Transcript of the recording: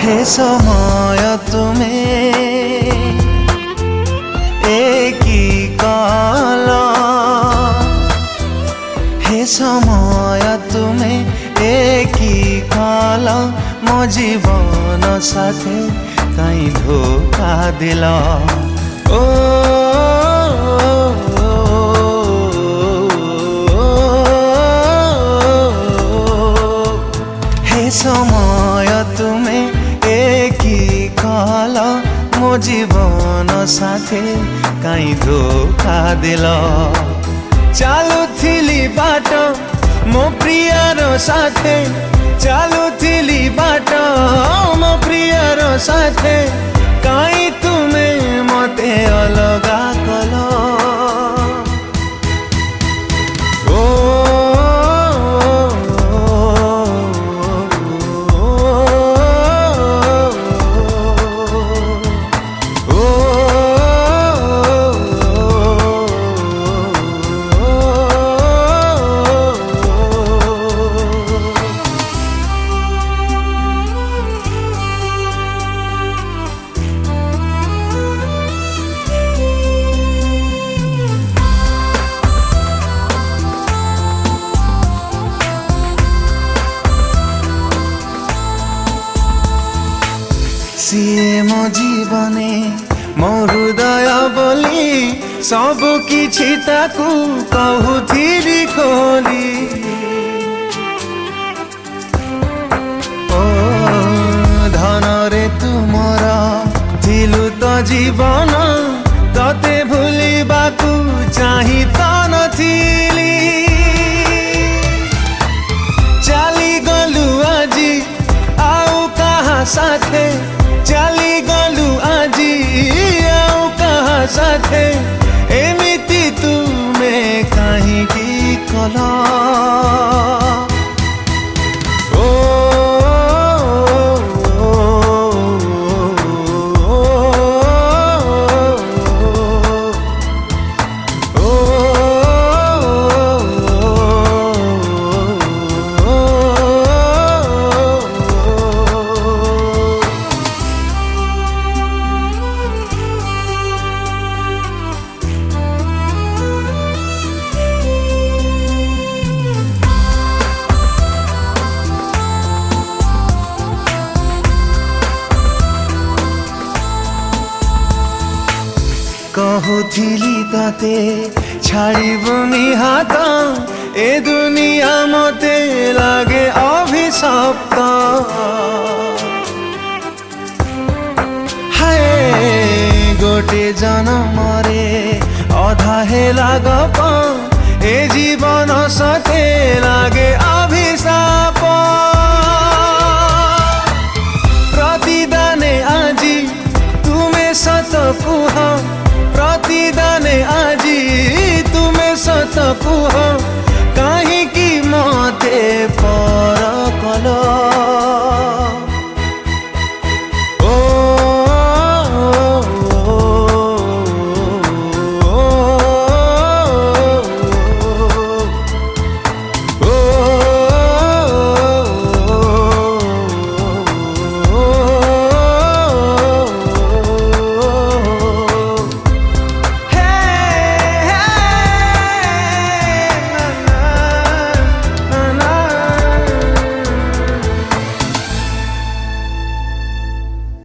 हे समय तुमे एकी काल, हे समय तुमे एकी काल, मो जीवन साथे कहीं धोखा दिला। ओ हे समय तुमे एकी काल, मो जीवन साथे कहीं धोखा दिला। चालुथिली बाट मो प्रियर साथे, चालुथिली बाट मो प्रियर साथे, कहीं तुमे मते अलगा कल। सीए मो जीवने मो हृदय बोली, सब किछि ताकू कहूथिली खोली। ओ धन रे तुमर थिलु तो जीवन, तते भूलिबाकू चाही तो नथिली। चली गलु आजी आउ कहा साथे, चली गलु आजी आउ कहा साथे, एमिति तुमे कहीं की कला। कहूथिली ताते छाड़िबुनी हाथ, ए दुनिया मते लागे अभिशप्त। हाय गोटे जन्मरे अधा हेला गप, ए जीवन सते लागे अभिशाप। प्रतिदाने आजी तुमे सत कुह, प्रतिदाने आजी तुमे सत कुह,